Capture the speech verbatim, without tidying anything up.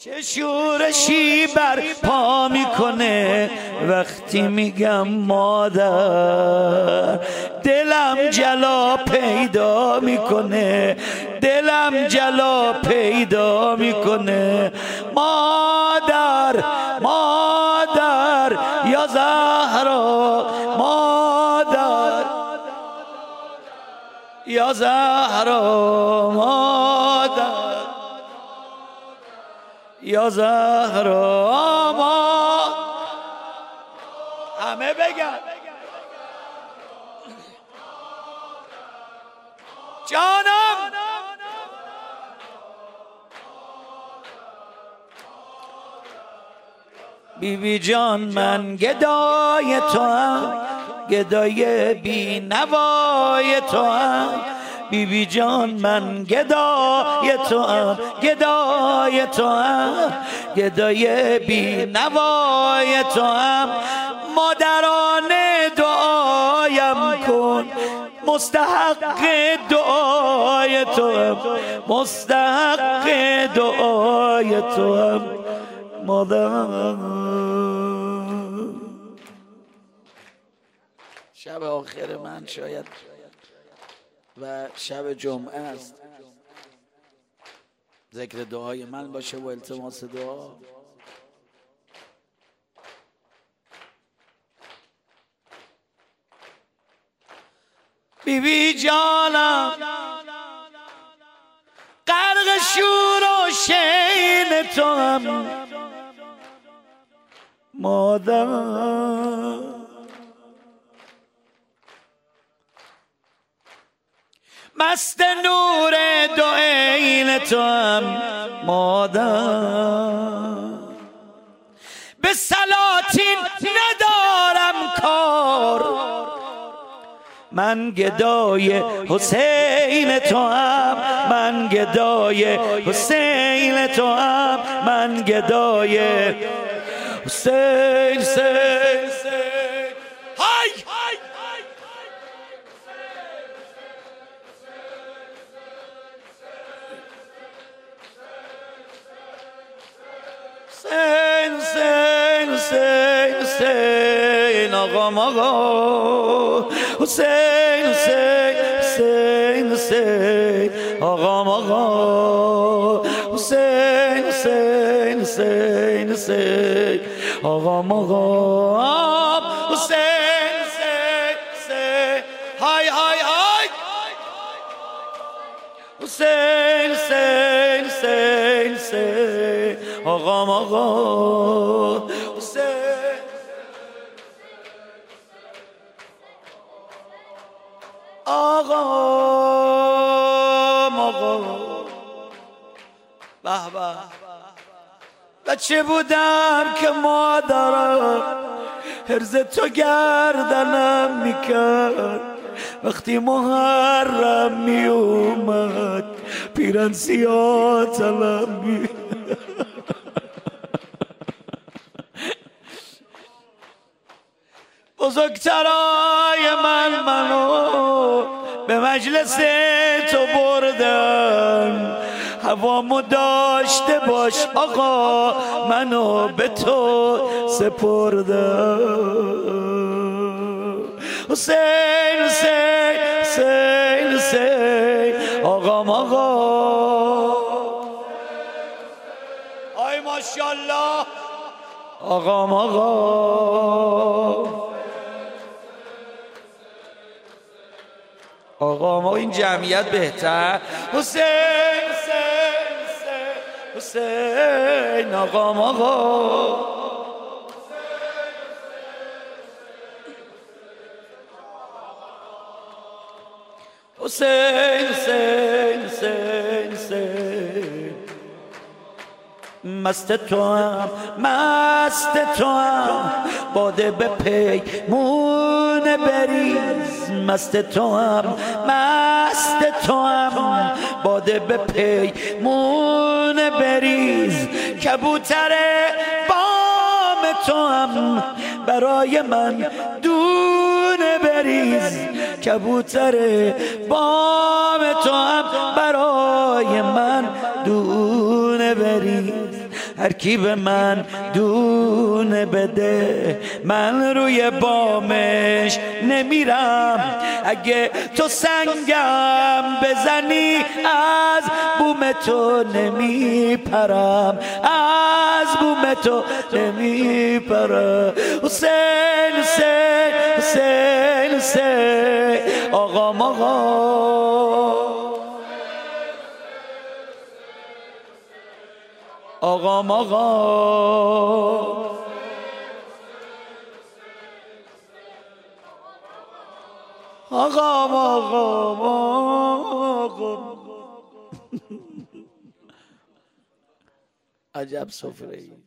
چه شورشی بر پا میکنه وقتی میگم مادر، دلم جلا پیدا میکنه، دلم جلا پیدا میکنه. مادر مادر یا زهرا، مادر یا زهرا، مادر یا زهرا، ما همه بگن جانم. بی بی جان من گدای تو هم، گدای بی نوای تو هم. بی بی جان من گدای تو هم، گدای تو هم، گدای بی نوای تو هم. مادرانه دعایم کن، مستحق دعای تو هم، مستحق دعای تو هم. مادر شب آخر من شاید و شب جمعه است، ذکر دعای من باشه و التماس دعا. بی بی جانم غرق شور و شین تو هم، مادر مست نور دو عین تو هم، مادر به سلاطین ندارم کار، من گدای حسین تو هم، من گدای حسین تو هم، من گدای حسین حسین حسین. های حسین حسین حسین حسین آقام آقا، حسین حسین حسین حسین آقام آقا، حسین حسین حسین حسین آقام آقا، حسین حسین حسین. های های های حسین حسین حسین حسین آقام آقا، حسین آقا آقا. به به بچه بودم که مادرم هرز تو گردنم میکرد، وقتی محرم می اومد پیرن سیاه تلم می بزرگترای من منو به مجلس تو بردن، هوامو داشته باش آقا منو به تو سپردن. حسین حسین حسین حسین آقام آقا، آی ماشاءالله آقام آقا، آقا ما این جمعیت بهتر. حسین حسین حسین آقا آقا، حسین حسین حسین حسین مست تو هم مست تو هم باده به پیمون بریز، مست تو هم مست تو هم باده به پیمون بریز، کبوتر بام تو هم برای من دونه بریز، کبوتر بام تو هم برای من دونه بریز. هر کی به من دونه بده من روی بامش نمیرم. اگه تو سنگم بزنی از بوم تو نمیپرم، از بوم تو نمیپرم. حسین حسین حسین حسین آقا آقا آقا آقا آقا آقا عجب سفره ای.